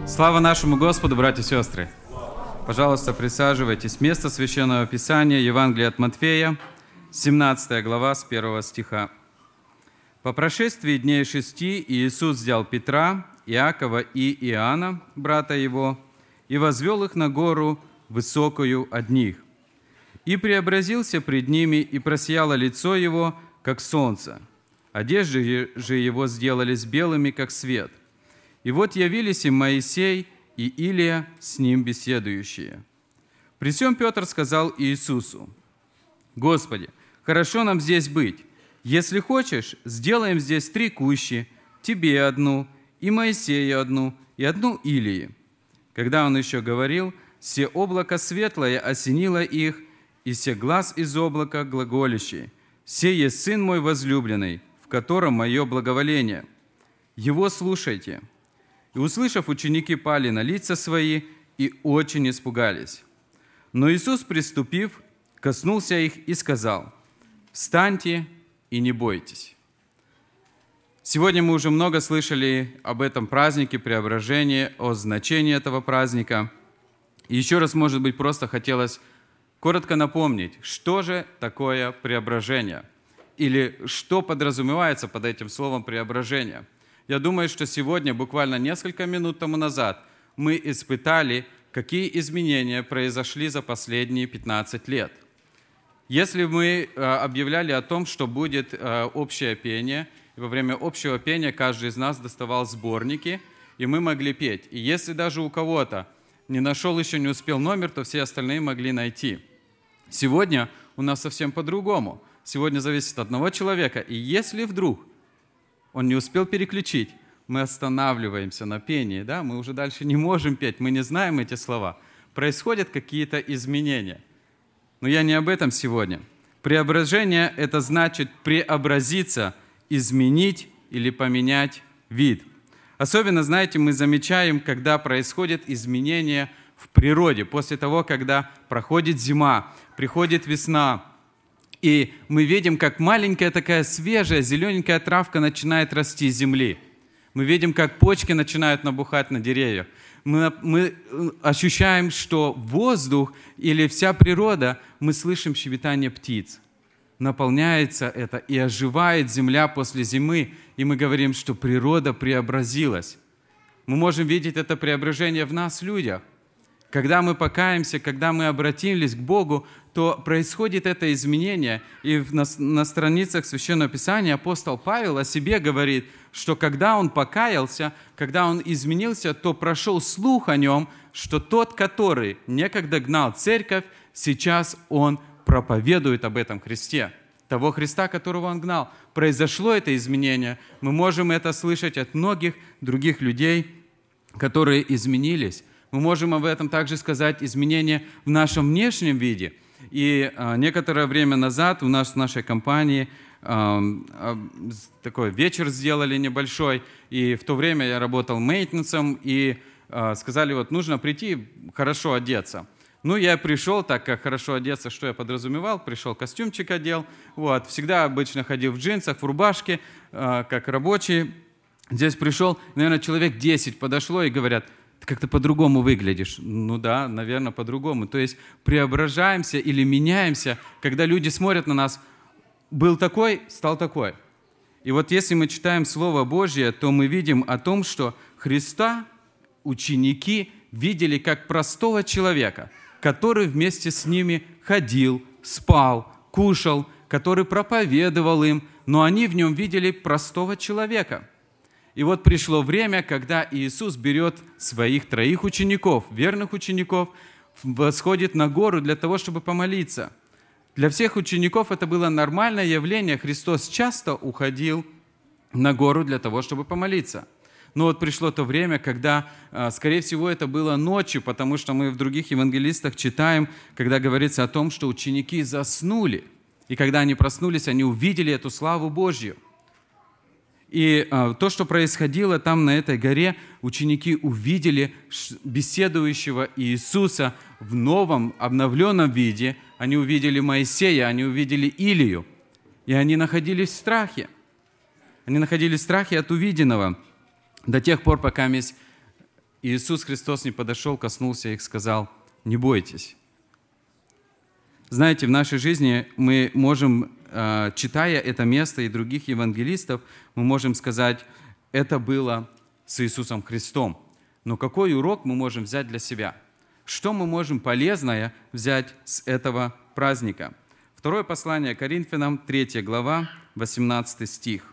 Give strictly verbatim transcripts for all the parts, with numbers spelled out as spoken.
Слава нашему Господу, братья и сестры! Пожалуйста, присаживайтесь. Место Священного Писания, Евангелие от Матфея, семнадцатая глава, с первого стиха. «По прошествии дней шести Иисус взял Петра, Иакова и Иоанна, брата его, и возвел их на гору высокую от них. И преобразился пред ними, и просияло лицо его, как солнце. Одежды же его сделались белыми, как свет. И вот явились им Моисей и Илия, с ним беседующие. При сем Петр сказал Иисусу: Господи, хорошо нам здесь быть. Если хочешь, сделаем здесь три кущи, тебе одну, и Моисею одну, и одну Илии. Когда он еще говорил, се облако светлое осенило их, и се глас из облака глаголящий: «Се есть Сын мой возлюбленный, в котором мое благоволение. Его слушайте». И, услышав, ученики пали на лица свои и очень испугались. Но Иисус, приступив, коснулся их и сказал: «Встаньте и не бойтесь». Сегодня мы уже много слышали об этом празднике Преображения, о значении этого праздника. И еще раз, может быть, просто хотелось коротко напомнить, что же такое преображение, или что подразумевается под этим словом преображение. Я думаю, что сегодня, буквально несколько минут тому назад, мы испытали, какие изменения произошли за последние пятнадцать лет. Если мы объявляли о том, что будет общее пение, и во время общего пения каждый из нас доставал сборники, и мы могли петь. И если даже у кого-то не нашел еще, не успел номер, то все остальные могли найти. Сегодня у нас совсем по-другому. Сегодня зависит от одного человека. И если вдруг он не успел переключить, мы останавливаемся на пении, да? Мы уже дальше не можем петь, мы не знаем эти слова. Происходят какие-то изменения. Но я не об этом сегодня. Преображение – это значит преобразиться, изменить или поменять вид. Особенно, знаете, мы замечаем, когда происходят изменения в природе, после того, когда проходит зима, приходит весна, и мы видим, как маленькая такая свежая зелененькая травка начинает расти из земли. Мы видим, как почки начинают набухать на деревьях. Мы, мы ощущаем, что воздух или вся природа, мы слышим щебетание птиц. Наполняется это и оживает земля после зимы, и мы говорим, что природа преобразилась. Мы можем видеть это преображение в нас, людях. Когда мы покаемся, когда мы обратились к Богу, то происходит это изменение. И на, на страницах Священного Писания апостол Павел о себе говорит, что когда он покаялся, когда он изменился, то прошел слух о нем, что тот, который некогда гнал церковь, сейчас он проповедует об этом Христе. Того Христа, которого он гнал. Произошло это изменение. Мы можем это слышать от многих других людей, которые изменились. Мы можем об этом также сказать изменения в нашем внешнем виде. И а, некоторое время назад у нас в нашей компании а, а, такой вечер сделали небольшой, и в то время я работал мейнтенсом, и а, сказали, вот нужно прийти хорошо одеться. Ну, я пришел, так как хорошо одеться, что я подразумевал, пришел, костюмчик одел, вот, всегда обычно ходил в джинсах, в рубашке, а, как рабочий. Здесь пришел, наверное, человек десять подошло и говорят: ты как-то по-другому выглядишь. Ну да, наверное, по-другому. То есть преображаемся или меняемся, когда люди смотрят на нас. Был такой, стал такой. И вот если мы читаем Слово Божье, то мы видим о том, что Христа ученики видели как простого человека, который вместе с ними ходил, спал, кушал, который проповедовал им, но они в нем видели простого человека. И вот пришло время, когда Иисус берет своих троих учеников, верных учеников, восходит на гору для того, чтобы помолиться. Для всех учеников это было нормальное явление. Христос часто уходил на гору для того, чтобы помолиться. Но вот пришло то время, когда, скорее всего, это было ночью, потому что мы в других евангелистах читаем, когда говорится о том, что ученики заснули. И когда они проснулись, они увидели эту славу Божью. И а, то, что происходило там, на этой горе, ученики увидели беседующего Иисуса в новом, обновленном виде. Они увидели Моисея, они увидели Илию. И они находились в страхе. Они находились в страхе от увиденного до тех пор, пока И Иисус Христос не подошел, коснулся их, сказал: «Не бойтесь». Знаете, в нашей жизни мы можем, читая это место и других евангелистов, мы можем сказать: это было с Иисусом Христом. Но какой урок мы можем взять для себя? Что мы можем полезное взять с этого праздника? Второе послание Коринфянам, третья глава, восемнадцатый стих.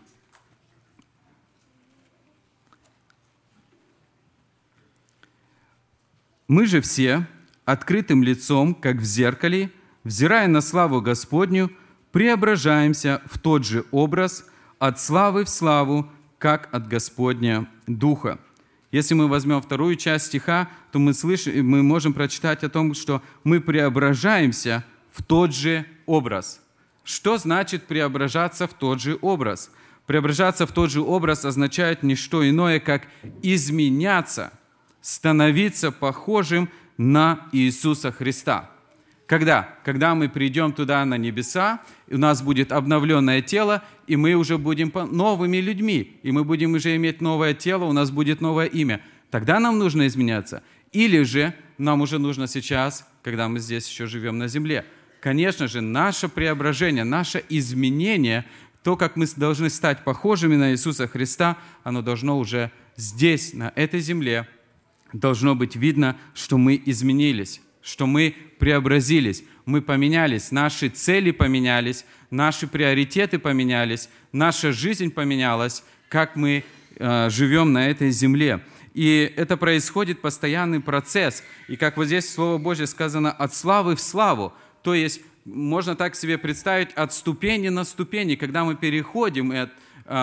«Мы же все открытым лицом, как в зеркале, взирая на славу Господню, преображаемся в тот же образ от славы в славу, как от Господня Духа». Если мы возьмем вторую часть стиха, то мы, слышим, мы можем прочитать о том, что мы преображаемся в тот же образ. Что значит преображаться в тот же образ? Преображаться в тот же образ означает не что иное, как изменяться, становиться похожим на Иисуса Христа. Когда? Когда мы придем туда на небеса, у нас будет обновленное тело, и мы уже будем новыми людьми, и мы будем уже иметь новое тело, у нас будет новое имя. Тогда нам нужно изменяться. Или же нам уже нужно сейчас, когда мы здесь еще живем на земле. Конечно же, наше преображение, наше изменение, то, как мы должны стать похожими на Иисуса Христа, оно должно уже здесь, на этой земле, должно быть видно, что мы изменились, что мы преобразились, мы поменялись, наши цели поменялись, наши приоритеты поменялись, наша жизнь поменялась, как мы э, живем на этой земле. И это происходит постоянный процесс. И как вот здесь Слово Божье сказано, от славы в славу. То есть можно так себе представить, от ступени на ступени, когда мы переходим и,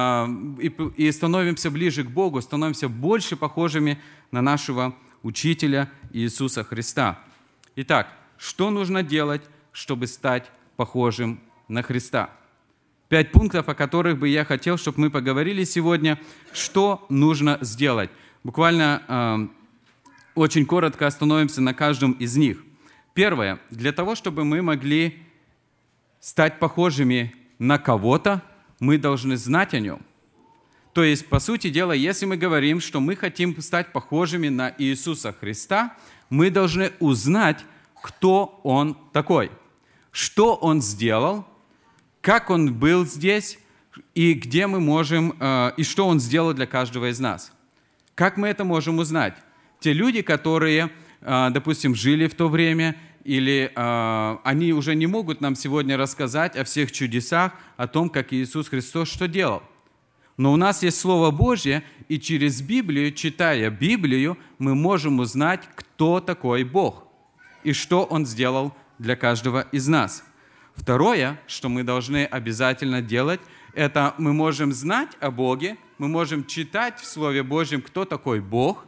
э, и, и становимся ближе к Богу, становимся больше похожими на нашего Учителя Иисуса Христа. Итак, что нужно делать, чтобы стать похожим на Христа? Пять пунктов, о которых бы я хотел, чтобы мы поговорили сегодня. Что нужно сделать? Буквально э, очень коротко остановимся на каждом из них. Первое. Для того, чтобы мы могли стать похожими на кого-то, мы должны знать о нем. То есть, по сути дела, если мы говорим, что мы хотим стать похожими на Иисуса Христа, мы должны узнать, кто Он такой, что Он сделал, как Он был здесь, и где мы можем, и что Он сделал для каждого из нас. Как мы это можем узнать? Те люди, которые, допустим, жили в то время, или они уже не могут нам сегодня рассказать о всех чудесах, о том, как Иисус Христос что делал. Но у нас есть Слово Божье, и через Библию, читая Библию, мы можем узнать, кто такой Бог и что Он сделал для каждого из нас. Второе, что мы должны обязательно делать, это мы можем знать о Боге, мы можем читать в Слове Божьем, кто такой Бог,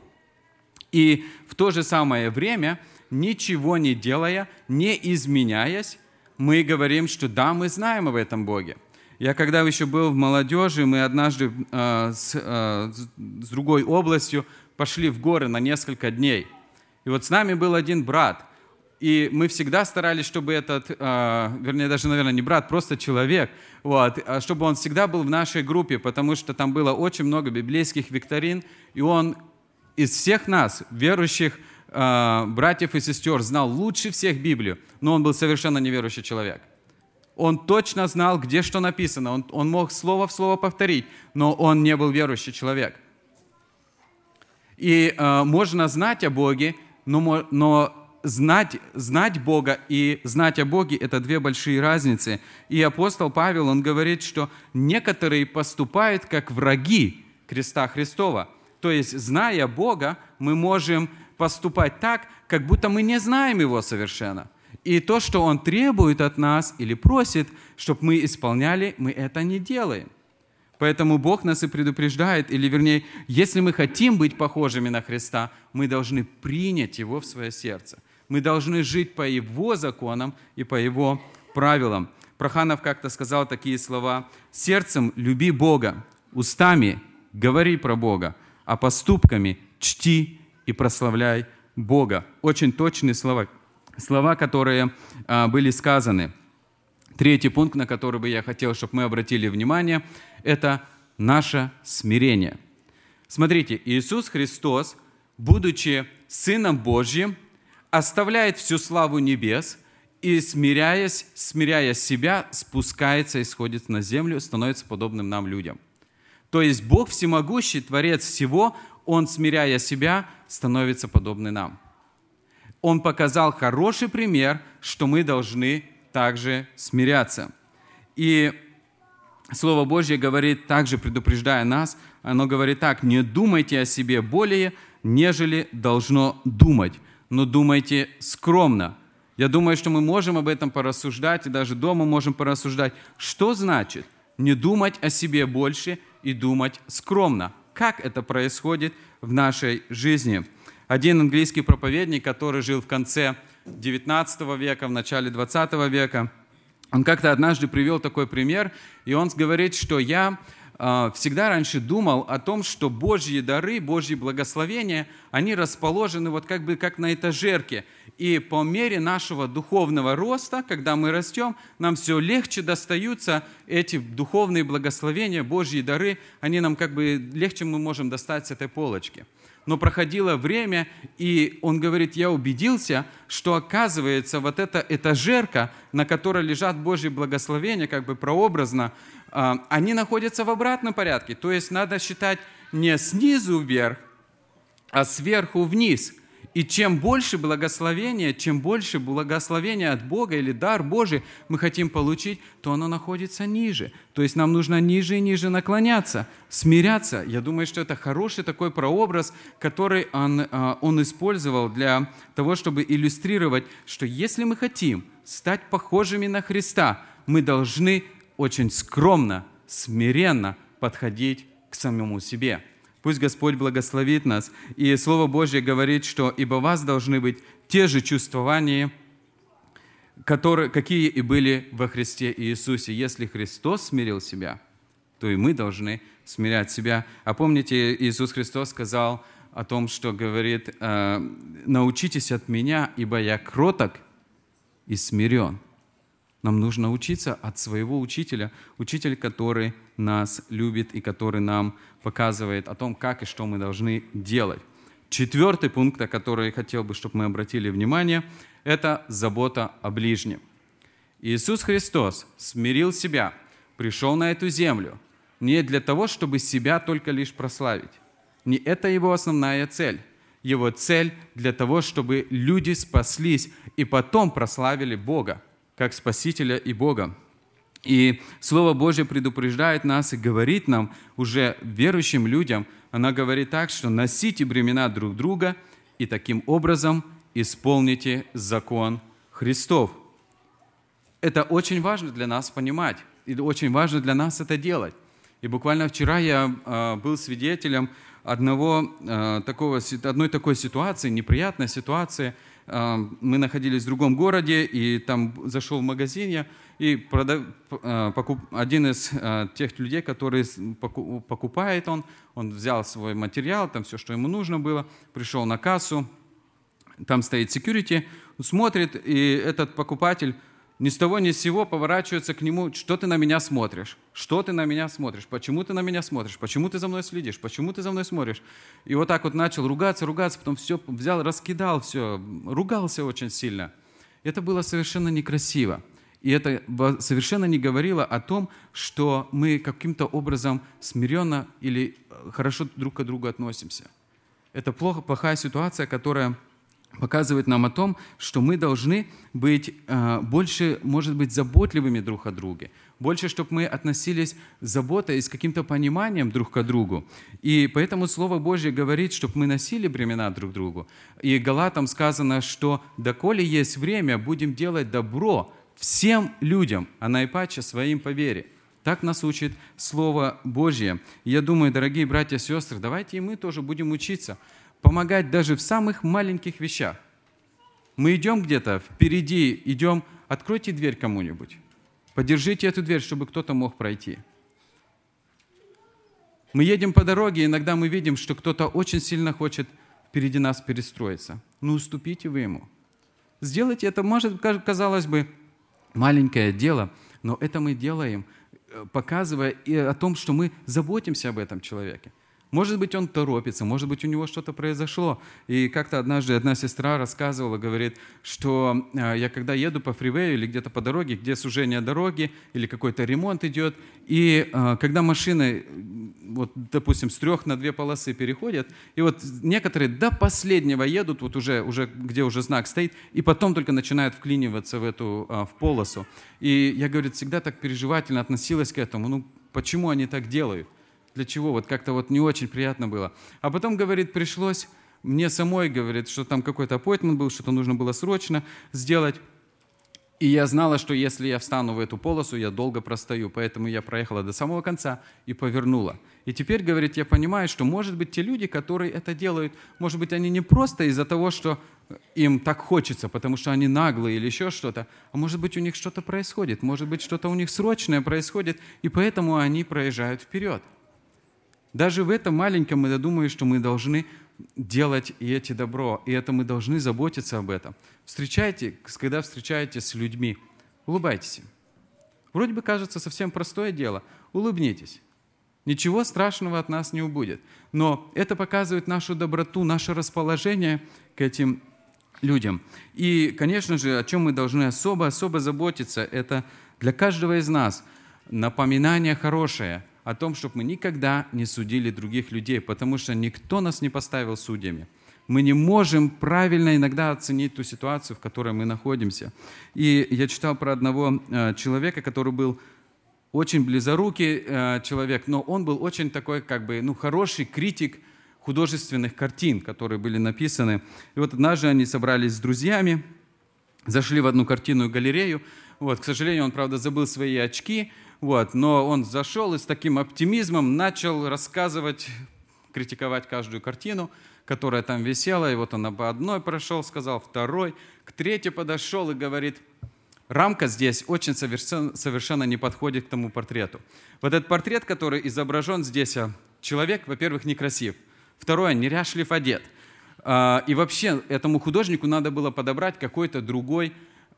и в то же самое время, ничего не делая, не изменяясь, мы говорим, что да, мы знаем об этом Боге. Я когда еще был в молодежи, мы однажды э, с, э, с другой областью пошли в горы на несколько дней. И вот с нами был один брат. И мы всегда старались, чтобы этот, э, вернее, даже, наверное, не брат, просто человек, вот, чтобы он всегда был в нашей группе, потому что там было очень много библейских викторин, и он из всех нас, верующих э, братьев и сестер, знал лучше всех Библию, но он был совершенно неверующий человек. Он точно знал, где что написано. Он, он мог слово в слово повторить, но он не был верующий человек. И э, можно знать о Боге, но, но знать, знать Бога и знать о Боге – это две большие разницы. И апостол Павел, он говорит, что некоторые поступают как враги креста Христова. То есть, зная Бога, мы можем поступать так, как будто мы не знаем Его совершенно. И то, что Он требует от нас или просит, чтобы мы исполняли, мы это не делаем. Поэтому Бог нас и предупреждает, или вернее, если мы хотим быть похожими на Христа, мы должны принять Его в свое сердце. Мы должны жить по Его законам и по Его правилам. Проханов как-то сказал такие слова: «Сердцем люби Бога, устами говори про Бога, а поступками чти и прославляй Бога». Очень точные слова. Слова, которые а, были сказаны. Третий пункт, на который бы я хотел, чтобы мы обратили внимание, это наше смирение. Смотрите, Иисус Христос будучи Сыном Божьим, оставляет всю славу небес и, смиряясь, смиряя себя, спускается и сходит на землю, становится подобным нам, людям. То есть Бог всемогущий, Творец всего, Он, смиряя себя, становится подобным нам. Он показал хороший пример, что мы должны также смиряться. И Слово Божье говорит, также предупреждая нас, оно говорит так: «Не думайте о себе более, нежели должно думать, но думайте скромно». Я думаю, что мы можем об этом порассуждать, и даже дома можем порассуждать. Что значит не думать о себе больше и думать скромно? Как это происходит в нашей жизни? Один английский проповедник, который жил в конце девятнадцатого века, в начале двадцатого века, он как-то однажды привел такой пример, и он говорит, что я э, всегда раньше думал о том, что Божьи дары, Божьи благословения, они расположены вот как бы как на этажерке. И по мере нашего духовного роста, когда мы растем, нам все легче достаются эти духовные благословения, Божьи дары, они нам как бы легче мы можем достать с этой полочки. Но проходило время, и он говорит, я убедился, что оказывается вот эта этажерка, на которой лежат Божьи благословения, как бы прообразно, они находятся в обратном порядке. То есть надо считать не снизу вверх, а сверху вниз. И чем больше благословения, чем больше благословения от Бога или дар Божий мы хотим получить, то оно находится ниже. То есть нам нужно ниже и ниже наклоняться, смиряться. Я думаю, что это хороший такой прообраз, который он, он использовал для того, чтобы иллюстрировать, что если мы хотим стать похожими на Христа, мы должны очень скромно, смиренно подходить к самому себе. Пусть Господь благословит нас. И Слово Божье говорит, что «Ибо у вас должны быть те же чувствования, которые, какие и были во Христе Иисусе». Если Христос смирил себя, то и мы должны смирять себя. А помните, Иисус Христос сказал о том, что говорит, «Научитесь от Меня, ибо Я кроток и смирен». Нам нужно учиться от своего учителя, учитель, который нас любит и который нам показывает о том, как и что мы должны делать. Четвертый пункт, на который я хотел бы, чтобы мы обратили внимание, это забота о ближнем. Иисус Христос смирил себя, пришел на эту землю не для того, чтобы себя только лишь прославить. Не это его основная цель. Его цель для того, чтобы люди спаслись и потом прославили Бога как Спасителя и Бога. И Слово Божье предупреждает нас и говорит нам, уже верующим людям, она говорит так, что носите бремена друг друга и таким образом исполните закон Христов. Это очень важно для нас понимать, и очень важно для нас это делать. И буквально вчера я э, был свидетелем одного, э, такого, одной такой ситуации, неприятной ситуации. Мы находились в другом городе, и там зашел в магазин я, и продав... один из тех людей, которые покупает он, он взял свой материал, там все, что ему нужно было, пришел на кассу, там стоит security, смотрит, и этот покупатель ни с того ни с сего поворачивается к нему: что ты на меня смотришь? Что ты на меня смотришь? Почему ты на меня смотришь? Почему ты за мной следишь? Почему ты за мной смотришь? И вот так вот начал ругаться, ругаться, потом все взял, раскидал все, ругался очень сильно. Это было совершенно некрасиво. И это совершенно не говорило о том, что мы каким-то образом смиренно или хорошо друг к другу относимся. Это плохо, плохая ситуация, которая показывает нам о том, что мы должны быть э, больше, может быть, заботливыми друг о друге, больше, чтобы мы относились с заботой и с каким-то пониманием друг к другу. И поэтому Слово Божье говорит, чтобы мы носили бремена друг другу. И Галатам сказано, что «доколе есть время, будем делать добро всем людям, а наипаче своим по вере». Так нас учит Слово Божье. И я думаю, дорогие братья и сестры, давайте и мы тоже будем учиться помогать даже в самых маленьких вещах. Мы идем где-то, впереди идем, откройте дверь кому-нибудь. Подержите эту дверь, чтобы кто-то мог пройти. Мы едем по дороге, иногда мы видим, что кто-то очень сильно хочет впереди нас перестроиться. Ну, уступите вы ему. Сделайте это, может, казалось бы, маленькое дело, но это мы делаем, показывая и о том, что мы заботимся об этом человеке. Может быть, он торопится, может быть, у него что-то произошло. И как-то однажды одна сестра рассказывала, говорит, что э, я когда еду по фривею или где-то по дороге, где сужение дороги или какой-то ремонт идет, и э, когда машины, вот, допустим, с трех на две полосы переходят, и вот некоторые до последнего едут, вот уже, уже, где уже знак стоит, и потом только начинают вклиниваться в эту э, в полосу. И я, говорит, всегда так переживательно относилась к этому. Ну, почему они так делают? Для чего? Вот как-то вот не очень приятно было. А потом, говорит, пришлось мне самой, говорит, что там какой-то аппоинтмент был, что-то нужно было срочно сделать. И я знала, что если я встану в эту полосу, я долго простою. Поэтому я проехала до самого конца и повернула. И теперь, говорит, я понимаю, что, может быть, те люди, которые это делают, может быть, они не просто из-за того, что им так хочется, потому что они наглые или еще что-то, а может быть, у них что-то происходит, может быть, что-то у них срочное происходит, и поэтому они проезжают вперед. Даже в этом маленьком, я думаю, что мы должны делать и эти добро, и это мы должны заботиться об этом. Встречайте, когда встречаетесь с людьми, улыбайтесь им. Вроде бы кажется совсем простое дело. Улыбнитесь. Ничего страшного от нас не убудет. Но это показывает нашу доброту, наше расположение к этим людям. И, конечно же, о чем мы должны особо-особо заботиться, это для каждого из нас напоминание хорошее о том, чтобы мы никогда не судили других людей, потому что никто нас не поставил судьями. Мы не можем правильно иногда оценить ту ситуацию, в которой мы находимся. И я читал про одного э, человека, который был очень близорукий э, человек, но он был очень такой, как бы, ну, хороший критик художественных картин, которые были написаны. И вот однажды они собрались с друзьями, зашли в одну картинную галерею. Вот, к сожалению, он, правда, забыл свои очки, вот, но он зашел и с таким оптимизмом начал рассказывать, критиковать каждую картину, которая там висела. И вот он по одной прошел, сказал, второй, к третьей подошел и говорит, рамка здесь очень совершенно, совершенно не подходит к тому портрету. Вот этот портрет, который изображен здесь, человек, во-первых, некрасив. Второе, неряшлив одет. И вообще этому художнику надо было подобрать какой-то другой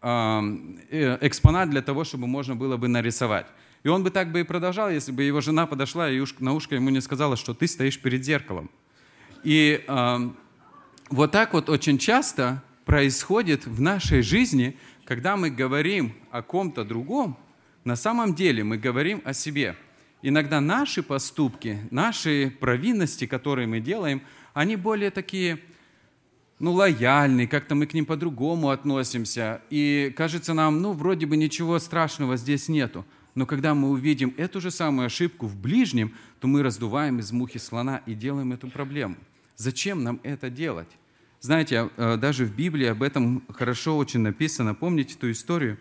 экспонат для того, чтобы можно было бы нарисовать. И он бы так бы и продолжал, если бы его жена подошла и на ушко ему не сказала, что ты стоишь перед зеркалом. И э, вот так вот очень часто происходит в нашей жизни, когда мы говорим о ком-то другом, на самом деле мы говорим о себе. Иногда наши поступки, наши провинности, которые мы делаем, они более такие, ну, лояльные, как-то мы к ним по-другому относимся. И кажется нам, ну, вроде бы ничего страшного здесь нету. Но когда мы увидим эту же самую ошибку в ближнем, то мы раздуваем из мухи слона и делаем эту проблему. Зачем нам это делать? Знаете, даже в Библии об этом хорошо очень написано. Помните ту историю,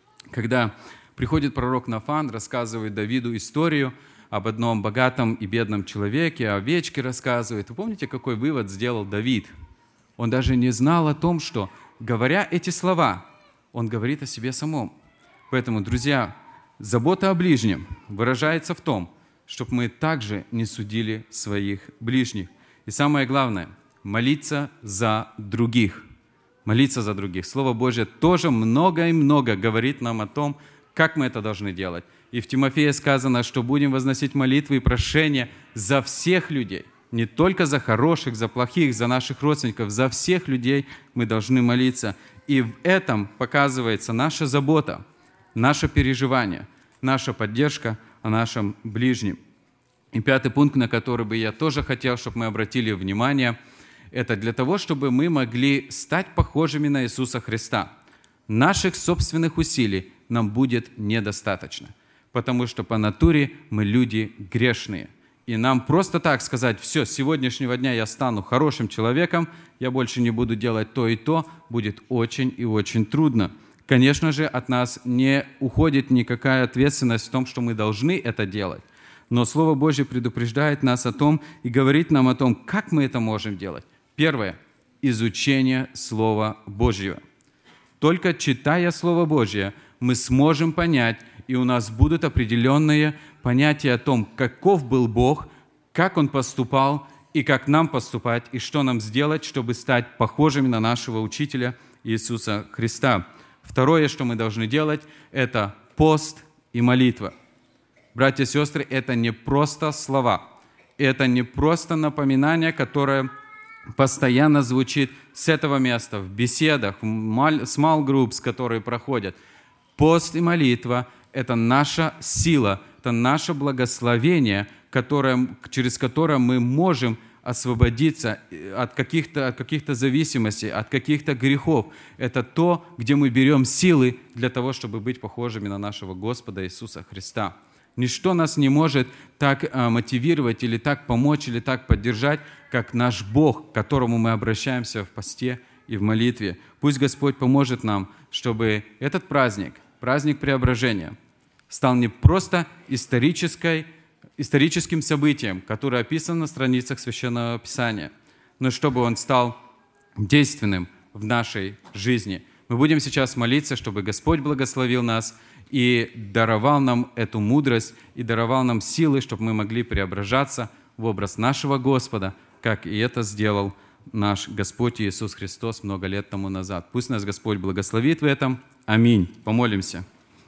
когда приходит пророк Нафан, рассказывает Давиду историю об одном богатом и бедном человеке, о овечке рассказывает. Вы помните, какой вывод сделал Давид? Он даже не знал о том, что, говоря эти слова, он говорит о себе самом. Поэтому, друзья, забота о ближнем выражается в том, чтобы мы также не судили своих ближних. И самое главное – молиться за других. Молиться за других. Слово Божье тоже много и много говорит нам о том, как мы это должны делать. И в Тимофея сказано, что будем возносить молитвы и прошения за всех людей. Не только за хороших, за плохих, за наших родственников, за всех людей мы должны молиться. И в этом показывается наша забота, наше переживание, наша поддержка о нашем ближнем. И пятый пункт, на который бы я тоже хотел, чтобы мы обратили внимание, это для того, чтобы мы могли стать похожими на Иисуса Христа. Наших собственных усилий нам будет недостаточно, потому что по натуре мы люди грешные. И нам просто так сказать, все, с сегодняшнего дня я стану хорошим человеком, я больше не буду делать то и то, будет очень и очень трудно. Конечно же, от нас не уходит никакая ответственность в том, что мы должны это делать. Но Слово Божье предупреждает нас о том и говорит нам о том, как мы это можем делать. Первое – изучение Слова Божьего. Только читая Слово Божье, мы сможем понять, и у нас будут определенные понятия о том, каков был Бог, как Он поступал, и как нам поступать, и что нам сделать, чтобы стать похожими на нашего Учителя Иисуса Христа. Второе, что мы должны делать, это пост и молитва. Братья и сестры, это не просто слова. это не просто напоминание, которое постоянно звучит с этого места, в беседах, в small groups, которые проходят. Пост и молитва — это наша сила, это наше благословение, которое, через которое мы можем освободиться от каких-то, от каких-то зависимостей, от каких-то грехов. Это то, где мы берем силы для того, чтобы быть похожими на нашего Господа Иисуса Христа. Ничто нас не может так а, мотивировать или так помочь, или так поддержать, как наш Бог, к которому мы обращаемся в посте и в молитве. Пусть Господь поможет нам, чтобы этот праздник, праздник преображения, стал не просто исторической, историческим событием, которое описано на страницах Священного Писания, но чтобы он стал действенным в нашей жизни. Мы будем сейчас молиться, чтобы Господь благословил нас и даровал нам эту мудрость, и даровал нам силы, чтобы мы могли преображаться в образ нашего Господа, как и это сделал наш Господь Иисус Христос много лет тому назад. Пусть нас Господь благословит в этом. Аминь. Помолимся.